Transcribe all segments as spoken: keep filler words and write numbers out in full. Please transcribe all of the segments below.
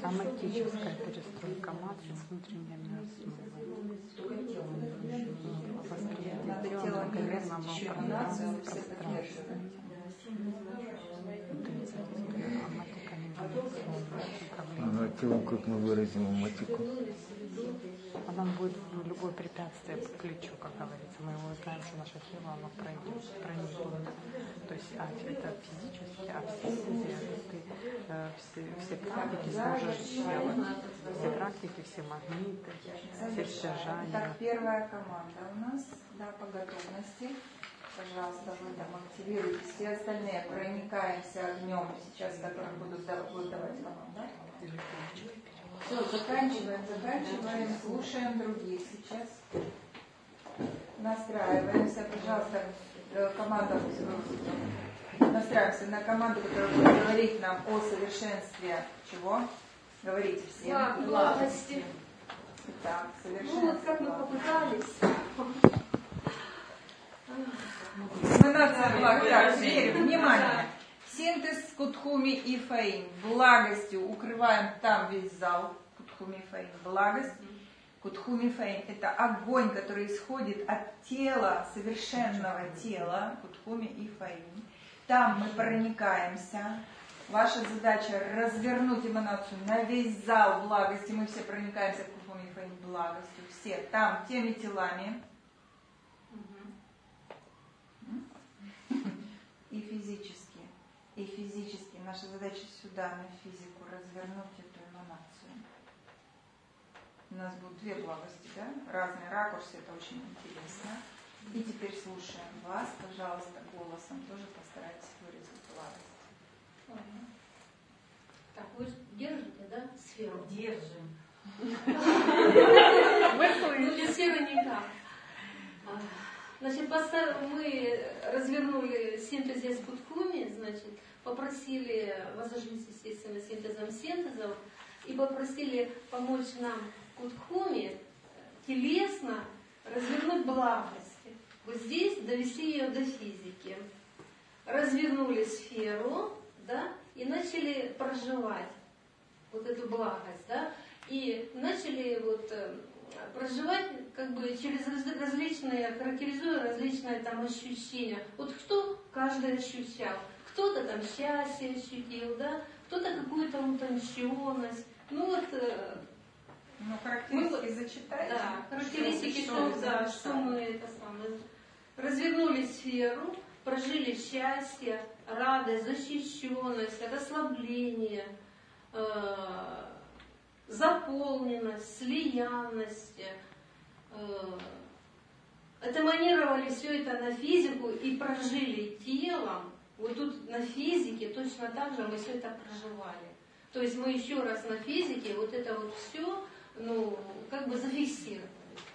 Соматическая перестройка матриц внутренними основами. Восприятие тела многомерного пространства. Ага, телом как мы выразим аматику? Она будет в любое препятствие по плечу, как говорится. Мы его знаем, что наше тело, оно пройдет, проникнет. То есть а, это физически, а все силы, ты, э, все, все практики сможешь сделать. Все практики, все магниты, все стяжания. Так, первая команда у нас, да, по готовности. Пожалуйста, вы там активируйте. Все остальные проникаемся огнем сейчас, которые будут давать команду. Да? Все, заканчиваем, заканчиваем, слушаем других сейчас. Настраиваемся, пожалуйста, команда, настраиваемся на команду, которая будет говорить нам о совершенстве чего? Говорите все. Благости. Итак, совершенство. Ну вот как мы попытались. Эманация благ. Так, верим, внимание. Синтез Кутхуми и Фаин. Благостью укрываем там весь зал. Кутхуми и Фаин. Благость. Кутхуми и Фаин. Это огонь, который исходит от тела, совершенного тела. Кутхуми и Фаин. Там мы проникаемся. Ваша задача развернуть эманацию на весь зал благости. Мы все проникаемся в Кутхуми и Фаин благостью. Все там, теми телами. И физически. И физически. Наша задача сюда, на физику, развернуть эту эманацию. У нас будут две благости, да? Разные ракурсы, это очень интересно. И теперь слушаем вас, пожалуйста, голосом тоже постарайтесь выразить благость. Так, вы держите, да, сферу? Держим. Ну, без сферы никак. Значит, мы развернули синтез Кутхуми, значит, попросили, возожились, естественно, синтезом синтезов, и попросили помочь нам Кутхуми телесно развернуть благости. Вот здесь довести ее до физики. Развернули сферу, да, и начали проживать вот эту благость, да, и начали вот проживать как бы через различные, характеризуя различные там ощущения. Вот что каждый ощущал. Кто-то там счастье ощутил, да, кто-то какую-то утонченность. Ну вот... Ну, характеристики мы, зачитайте. Да, характеристики, что, что, да, что мы это самое... Развернули сферу, прожили счастье, радость, защищенность, расслабление, э, заполненность, слиянность. Э, Отэманировали все это на физику и прожили телом. Вот тут на физике точно так же мы все это проживали. То есть мы еще раз на физике вот это вот все, ну, как бы зафиксировали.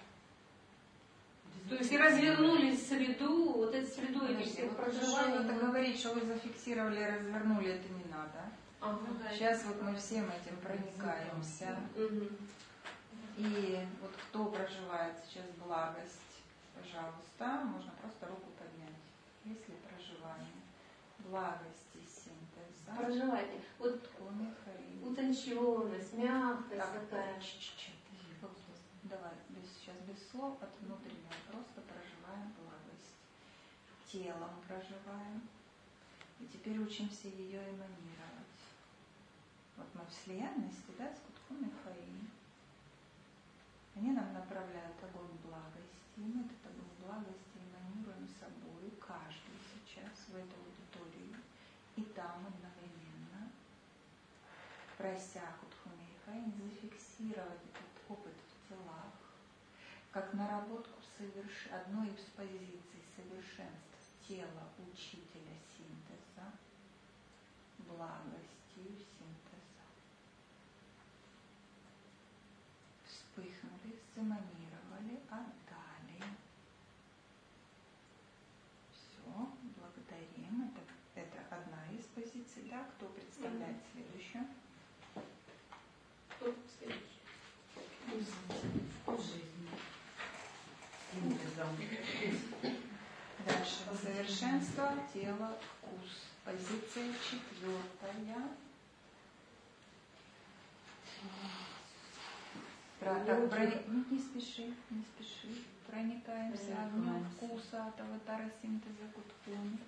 То есть и развернули среду, вот эту среду этих всех проживаний. Это говорить, что вы зафиксировали, развернули, это не надо. Ага. Сейчас вот мы всем этим проникаемся. Угу. И вот кто проживает сейчас благость, пожалуйста, можно просто руку поднять. Если проживание благости, синтеза. Проживайте. Вот утонченность, мягкость так, такая. Чуть-чуть. Вот, давай, без, сейчас без слов, от внутреннего. Просто проживаем благость. Телом проживаем. И теперь учимся ее эманировать. Вот мы в слиянности, да, с Кутхуми Фаин. Они нам направляют огонь благости. И мы этот огонь благости эманируем собой, каждый сейчас в эту аудиторию. И там одновременно, прося Кутхуми Фаин, зафиксировать этот опыт в телах, как наработку соверш... одной из позиций совершенств тела учителя синтеза, благостью синтеза. Вспыхнули, сэманировали, отдали. Все, благодарим. Это, это одна из позиций, да? Кто представляет следующую? Кто следующий? Вкус жизни. Дальше. Совершенство, тело, вкус. Позиция четвертая. Да, так, проник... не, не спеши, не спеши. Проникаемся огнем вкуса от аватара синтеза Кутхуни.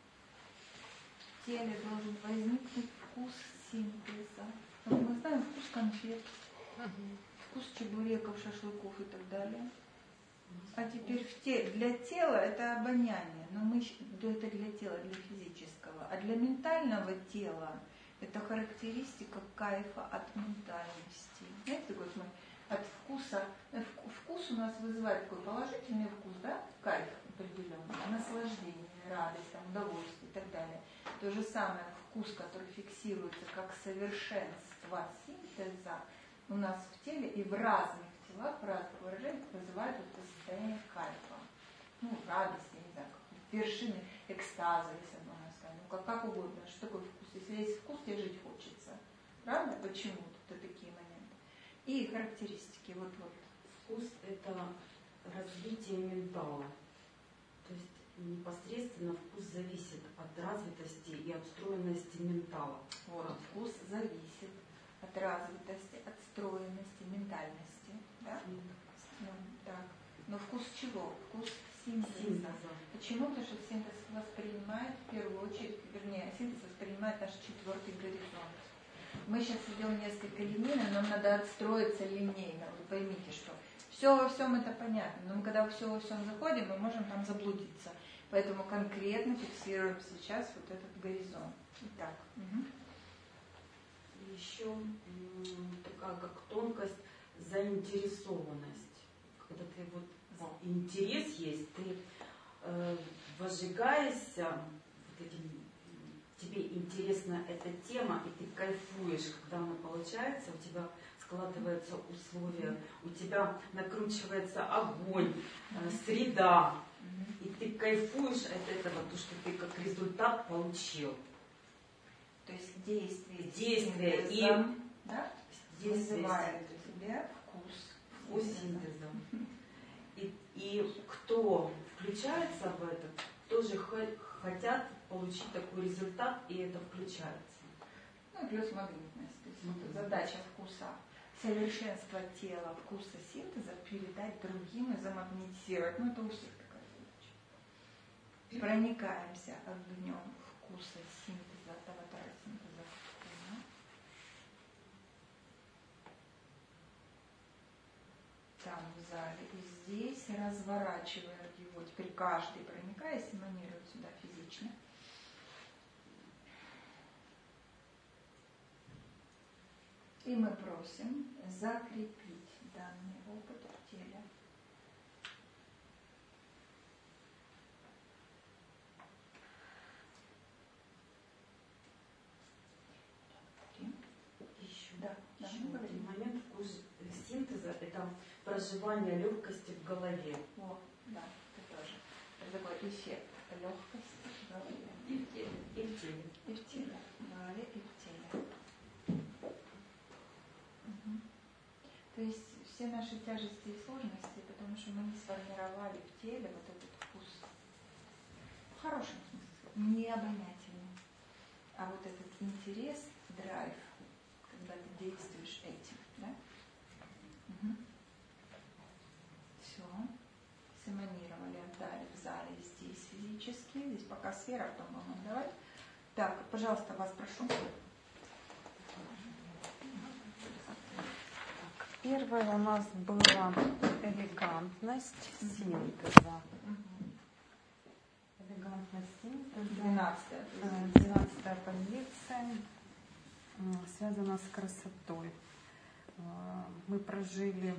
В теле должен возникнуть вкус синтеза. Ну, мы знаем вкус конфет, вкус чебуреков, шашлыков и так далее. А теперь в те... для тела это обоняние, но мы это для тела, для физического. А для ментального тела это характеристика кайфа от ментальности. Знаете, такой мы от вкуса, вкус у нас вызывает такой положительный вкус, да, кайф определенный, наслаждение, радость, там, удовольствие и так далее. То же самое вкус, который фиксируется как совершенство синтеза у нас в теле и в разных телах, в разных выражениях вызывает вот это состояние кайфа. Ну, радость, я не знаю, вершины экстаза, если можно сказать, ну, как, как угодно, что такое вкус. Если есть вкус, тебе жить хочется. Правда? Почему-то такие моменты. И характеристики. Вот, вот. Вкус – это развитие ментала. То есть непосредственно вкус зависит от развитости и отстроенности ментала. Вот. Как? Вкус зависит от развитости, отстроенности, ментальности. Да? Ну, так. Но вкус чего? Вкус синтеза. Синтеза. Почему? Потому что синтез воспринимает в первую очередь, вернее, синтез воспринимает наш четвертый горизонт. Мы сейчас идем несколько линейно, нам надо отстроиться линейно. Вы поймите, что все во всем это понятно, но мы когда все во всем заходим, мы можем там заблудиться. Поэтому конкретно фиксируем сейчас вот этот горизонт. Итак. Угу. Еще м, такая как тонкость, заинтересованность. Когда ты вот Вот. интерес есть, ты э, возжигаешься вот этим, тебе интересна эта тема, и ты кайфуешь, когда она получается, у тебя складываются условия, у тебя накручивается огонь, э, среда, и ты кайфуешь от этого, то, что ты как результат получил. То есть действие, Действие и да, действие вызывает у тебя вкус. Вкус синтеза. И, и кто включается в это, тоже хотят получить такой результат, и это включается. Ну, плюс магнитность. То есть mm-hmm. задача вкуса, совершенство тела, вкуса синтеза передать другим и замагнитизировать. Ну, это у всех такая задача. Проникаемся огнем вкуса синтеза, от аватара синтеза. Там в зале и здесь, разворачивая его, теперь каждый, проникаясь, эманирует сюда физично. И мы просим закрепить данный опыт в теле. Еще, да, да, еще ну, один момент, вкус синтеза – это проживание легкости в голове. О, да, это тоже. Это такой эффект легкости в голове. И в теле. И в теле. И в теле. В голове и в теле. Угу. То есть все наши тяжести и сложности, потому что мы не сформировали в теле вот этот вкус. В хорошем смысле. Не обонятельный. А вот этот интерес, драйв, когда ты действуешь этим, да? Угу. Все. Сэманировали, отдали в зале здесь физически. Здесь пока сфера, потом вам отдавать. Так, пожалуйста, вас прошу. Первое у нас была элегантность синтеза. Элегантность синтеза. Двенадцатая. Двенадцатая позиция связана с красотой. Мы прожили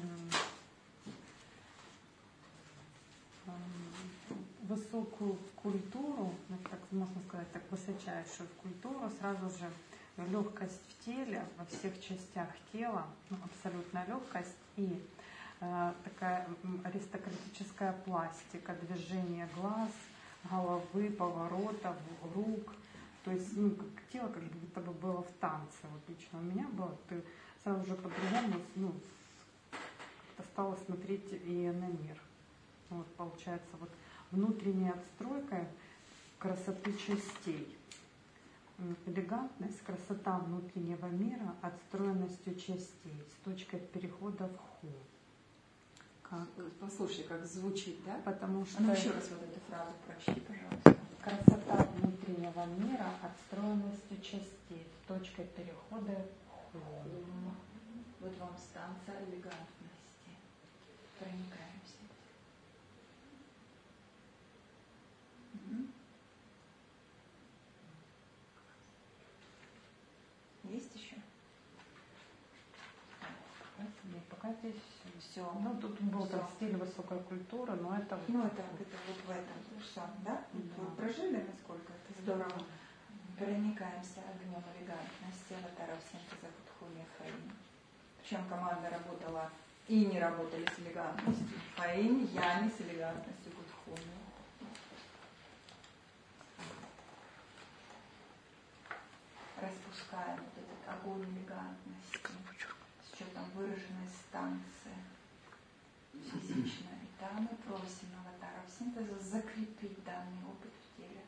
высокую культуру, так можно сказать, так высочайшую культуру, сразу же легкость в теле, во всех частях тела, ну, абсолютная легкость и э, такая аристократическая пластика, движение глаз, головы, поворотов, рук. То есть ну, как тело как будто бы было в танце. Вот лично у меня было, ты сразу же по-другому ну, стала смотреть и на мир. Вот получается вот внутренняя отстройка красоты частей. элегантность, красота внутреннего мира отстроенностью частей с точкой перехода в ху. Как? Послушай, как звучит, да? Потому что... А ну еще раз вот эту фразу прочти, пожалуйста. Красота внутреннего мира отстроенностью частей с точкой перехода в ху. Вот вам станция элегантности. Проникаемся. Угу. Есть еще? Нет, пока здесь все. Ну, тут был там стиль высокой культуры, но это... Ну, это, это вот в этом всем, да? Да. Вы прожили, насколько это здорово. Проникаемся огнем элегантности аватаров синтеза Будхуми Фаин. Причем команда работала и не работали с элегантностью. Фаин, я не с элегантностью Будхуми. Распускаем вот этот огонь элегантности с учетом выраженной станции физично. И там мы просим аватаров синтеза закрепить данный опыт в теле.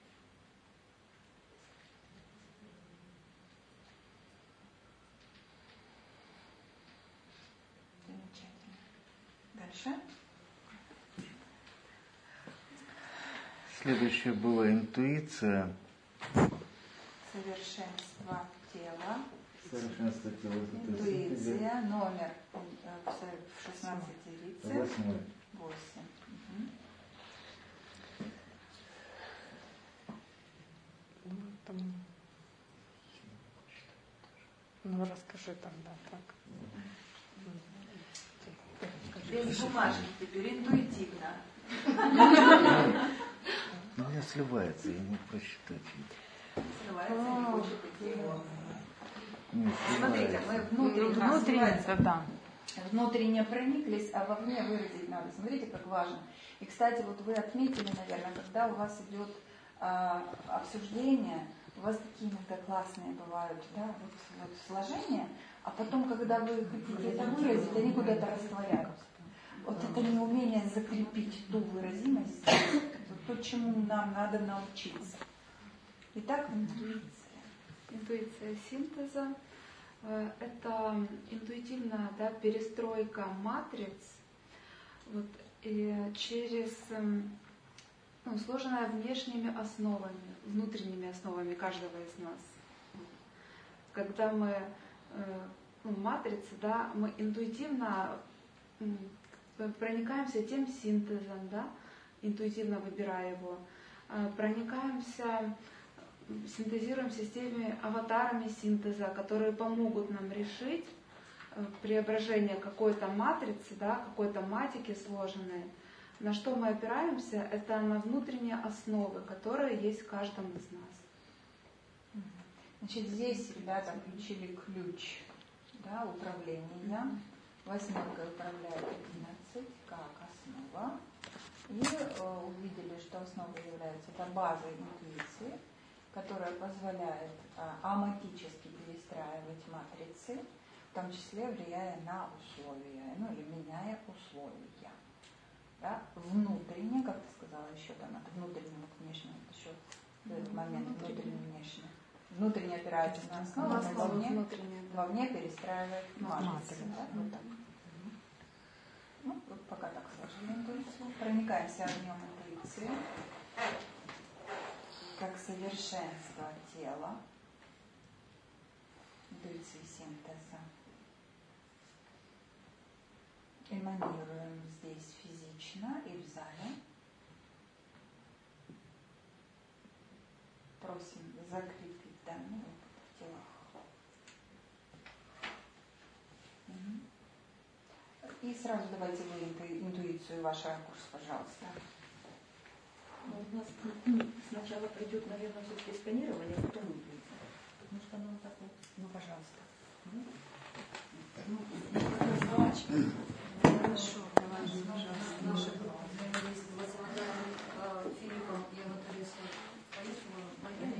Замечательно. Дальше. Следующее было интуиция. Совершенство тела. Совершенство тела. Интуиция. Номер в шестнадцати лицах. Восьмой. Восемь. Угу. Ну, там... ну расскажи тогда так. Без бумажки теперь, интуитивно. У меня сливается, я не просчитать. Сливается, не хочет идти. Не Смотрите, мы внутренне, внутренне, да. внутренне прониклись, а вовне выразить надо. Смотрите, как важно. И, кстати, вот вы отметили, наверное, когда у вас идет а, обсуждение, у вас такие иногда классные бывают, да, вот, вот сложения, а потом, когда вы хотите это выразить, они куда-то растворяются. Вот это неумение закрепить ту выразимость, вот то, чему нам надо научиться. Итак, интуиция. Интуиция синтеза – это интуитивная, да, перестройка матриц вот, и через, ну, сложенная внешними основами, внутренними основами каждого из нас. Когда мы ну, матрицы, да, мы интуитивно проникаемся тем синтезом, да, интуитивно выбирая его, проникаемся, синтезируемся с теми аватарами синтеза, которые помогут нам решить преображение какой-то матрицы, да, какой-то матики сложенной. На что мы опираемся, это на внутренние основы, которые есть в каждом из нас. Значит, здесь ребята включили ключ, да, управления. Восьмеркой управляет одиннадцать как основа. И э, увидели, что основой является это база интуиции, которая позволяет э, аматически перестраивать матрицы, в том числе влияя на условия, ну или меняя условия. Да? Внутренне, как ты сказала, еще там от внутреннего к внешнему, еще этот момент внутренне-внешне. Внутренне опирается на основу, а вовне, вовне перестраивает матрицы. Да? Вот так. Ну, вот пока так сложили интуицию. Проникаемся огнем интуиции, как совершенство тела, интуиции синтеза. Эманируем здесь физично и в зале. Просим закрепить данный опыт в телах. И сразу давайте вы интуицию, ваш ракурс, пожалуйста. Ну, у нас сначала придет, наверное, все-таки сканирование, а потом интуиция. Потому что оно так вот. Ну, пожалуйста. Ну, хорошо, давайте, пожалуйста. Наше взаимодействие с аватаром Филиппом и аватарисом Таисом Майяной.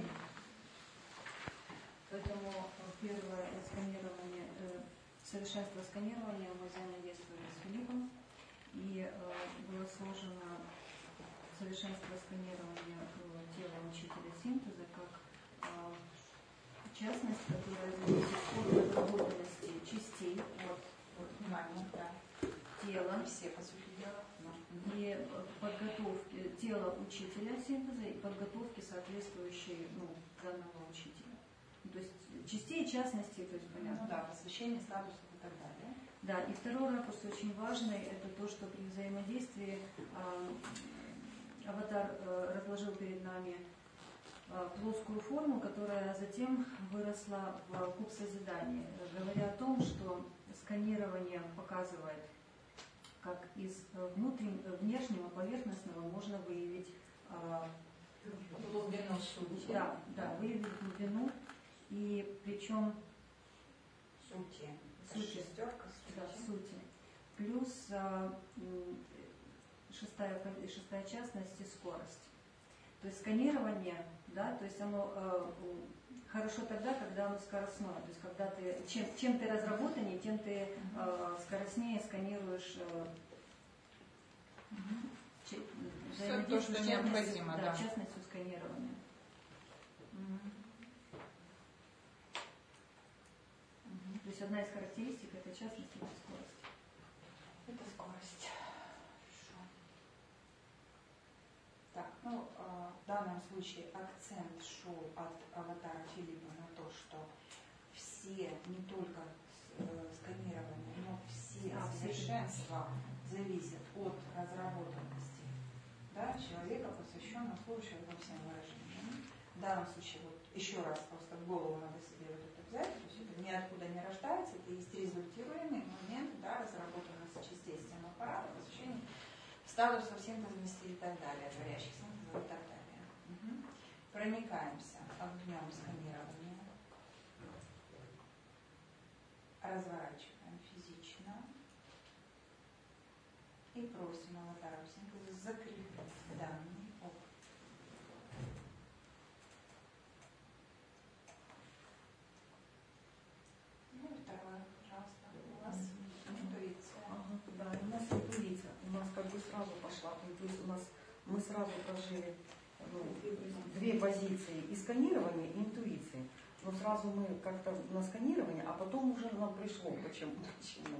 Поэтому первое сканирование, совершенство сканирования мы взаимодействовали с Филиппом, и было сложено совершенство сканирования тела учителя синтеза как частность, которая зависит от разработанности частей, вот, вот внимание, да, тела, все по сути дела, и подготовки тела учителя синтеза и подготовки соответствующей, ну, данного учителя. То есть частей и частностей, то есть понятно. Ну да, посвящение статусов и так далее. Да, и второй ракурс очень важный, это то, что при взаимодействии э, аватар э, разложил перед нами э, плоскую форму, которая затем выросла в куб созидания, говоря о том, что сканирование показывает, как из внутреннего, внешнего, поверхностного можно выявить э, глубину сути. Да, да, выявить глубину, и причем Сути. сути, Шестерка, да, сути. Плюс а, шестая, шестая частность и скорость. То есть сканирование, да, то есть оно а, хорошо тогда, когда оно скоростное. То есть когда ты, чем, чем ты разработаннее, тем ты а, скоростнее сканируешь а, че, все то, что необходимо, да, да. частностью сканирования. То есть одна из характеристик это частность и скорость. Это скорость. Хорошо. Так, ну, в данном случае акцент шел от аватара Филиппа на то, что все, не только сканирование, но все а, совершенства зависят от разработанности, да, человека, посвященного слушаю во всем выражениям. В данном случае, вот еще раз просто в голову надо себе вот это взять, то есть это ниоткуда не рождается, это есть результируемый момент, да, разработанности частей системы аппарата, посвящения статусов синтезности и так далее, творящих синтезов и так далее. Угу. Проникаемся огнем сканирования, разворачиваем физично и просим аватара синтеза закрепить данный опыт. Ну и второе, пожалуйста, у вас интуиция. Ага, да, у нас интуиция. У нас как бы сразу пошла. То есть у нас мы сразу прожили ну, две позиции: и сканирование, и интуиции. Но сразу мы как-то на сканирование, а потом уже нам пришло, почему, почему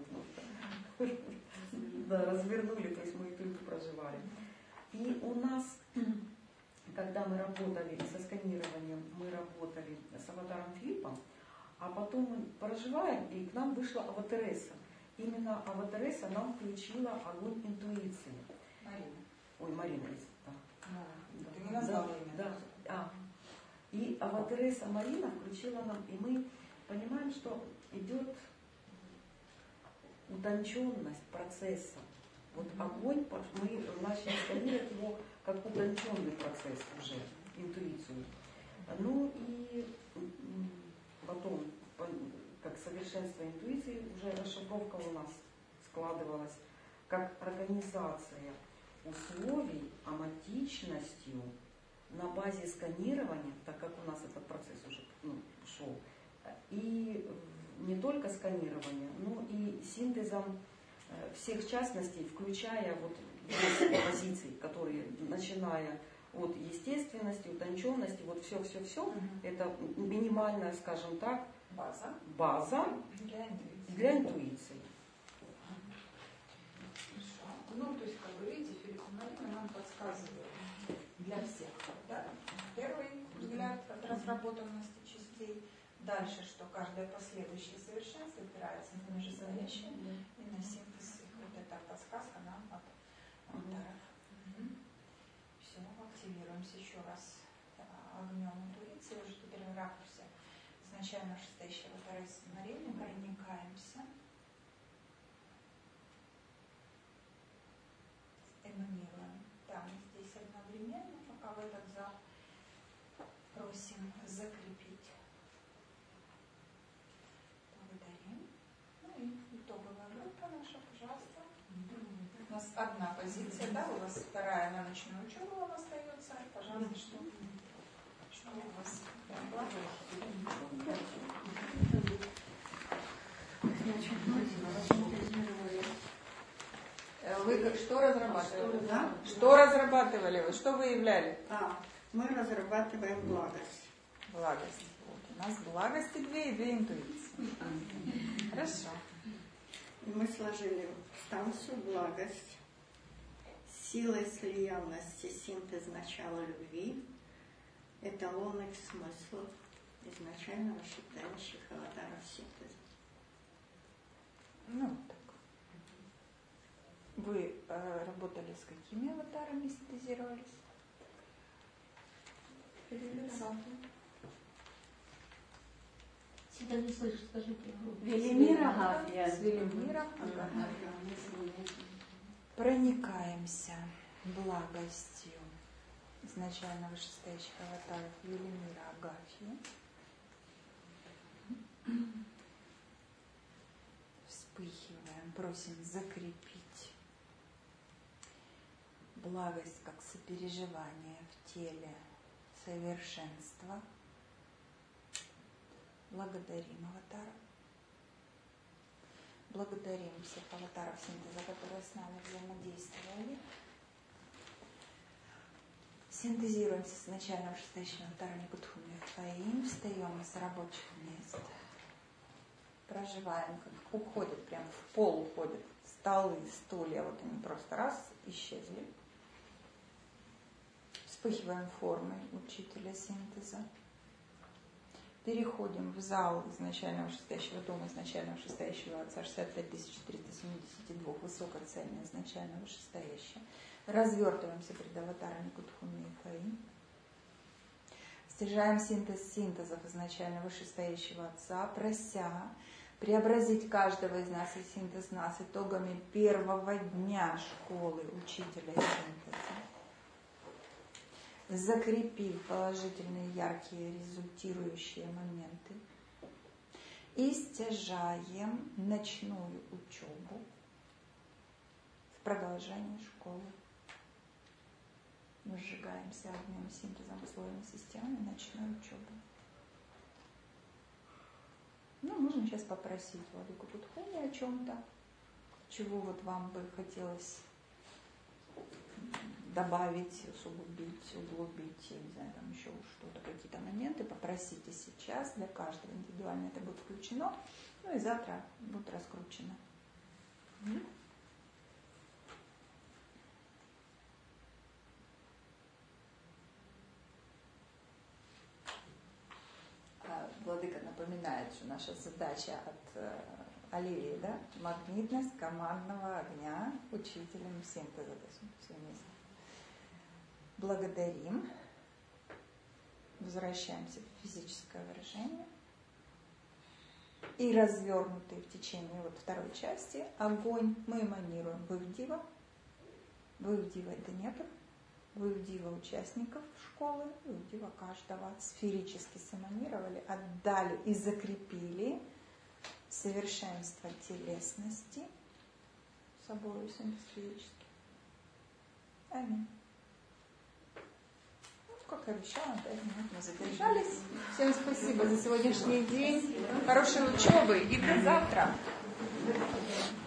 да, развернули, то есть мы это проживали. И у нас, когда мы работали со сканированием, мы работали с аватаром Филиппом, а потом мы проживаем, и к нам вышла аватаресса. Именно аватаресса нам включила огонь интуиции. Марина. Ой, Марина, да. Ну, да. ты не назвала да, имя. Да. А. И аватаресса Марина включила нам, и мы понимаем, что идет утонченность процесса. Вот mm-hmm. огонь, мы начали сканировать его как утонченный процесс уже, интуицию. Ну и потом, как совершенство интуиции, уже расшифровка у нас складывалась как организация условий аматичностью на базе сканирования, так как у нас этот процесс уже ну, шел, и не только сканирование, но и синтезом всех частностей, включая вот восемь позиций, которые, начиная от естественности, утонченности, вот все-все-все, угу. это минимальная, скажем так, база, база для интуиции. Для интуиции. Ну, то есть, как вы видите, Филипп и Марина нам подсказывают для всех, да? Первый взгляд от разработанности частей. Дальше, что каждое последующее совершенство опирается на нижестоящее и на синтез их. Вот эта подсказка нам от авторов. Угу. Все, активируемся еще раз огнем интуиции, уже теперь в ракурсе. Изначально шестая аватаресса Марины, проникаемся. Эманируем. Да, мы здесь одновременно, пока в этот зал просим закрепить. Благодарим. Ну и итоговая группа наша, пожалуйста. У нас одна позиция, да, у вас вторая на ночную учебу вам остается. Пожалуйста, что, что у вас? Вы что разрабатывали? Да? Что разрабатывали вы? Что выявляли? А, мы разрабатываем благость. Благость. Вот. У нас благости две и две интуиции. Хорошо. И мы сложили станцию благость, силой слиянности, синтез начала любви, эталонных смыслов изначального считающих аватаров синтеза. Ну, вот так. Вы э, работали с какими аватарами, синтезировались? Всегда не слышу, скажите. Велимира Агафья. С Велимиром Агафьей. Проникаемся благостью изначально вышестоящих аватаров Велимира Агафьи. Вспыхиваем, просим закрепить благость как сопереживание в теле совершенства. Благодарим аватара. Благодарим всех аватаров синтеза, которые с нами взаимодействовали. Синтезируемся с начальным вышестоящим аватаром Никудхуми Фаим. Встаем из рабочих мест. Проживаем, как уходят, прям в пол уходят столы, стулья. Вот они просто раз исчезли. Вспыхиваем формой учителя синтеза. Переходим в зал изначального вышестоящего дома, изначального вышестоящего отца, шестьдесят пять тысяч триста семьдесят два, высокоценное изначально вышестоящее. Развертываемся пред аватарами Никудхуми и Фаим. Стяжаем синтез синтезов изначально вышестоящего отца, прося преобразить каждого из нас и синтез нас итогами первого дня школы учителя синтеза. Закрепив положительные, яркие, результирующие моменты, и стяжаем ночную учебу в продолжении школы. Мы сжигаемся одним синтезом условиями системы ночной учебы. Ну, можно сейчас попросить Владыку Будхуни о чем-то, чего вот вам бы хотелось добавить, усугубить, углубить, я не знаю, там еще что-то, какие-то моменты, попросите сейчас, для каждого индивидуально это будет включено, ну и завтра будет раскручено. Владыка напоминает, что наша задача от э, Оливии, да, магнитность командного огня учителем синтеза, то есть все вместе. Благодарим, возвращаемся в физическое выражение и развернутый в течение вот второй части огонь мы эманируем в Ивдива, в Ивдива Днепр, в Ивдива участников школы, в Ивдива каждого сферически сэманировали, отдали и закрепили совершенство телесности собой сферически. Аминь. Как и обещала, пять минут мы задержались. Всем спасибо за сегодняшний день. Хорошей учебы и до завтра.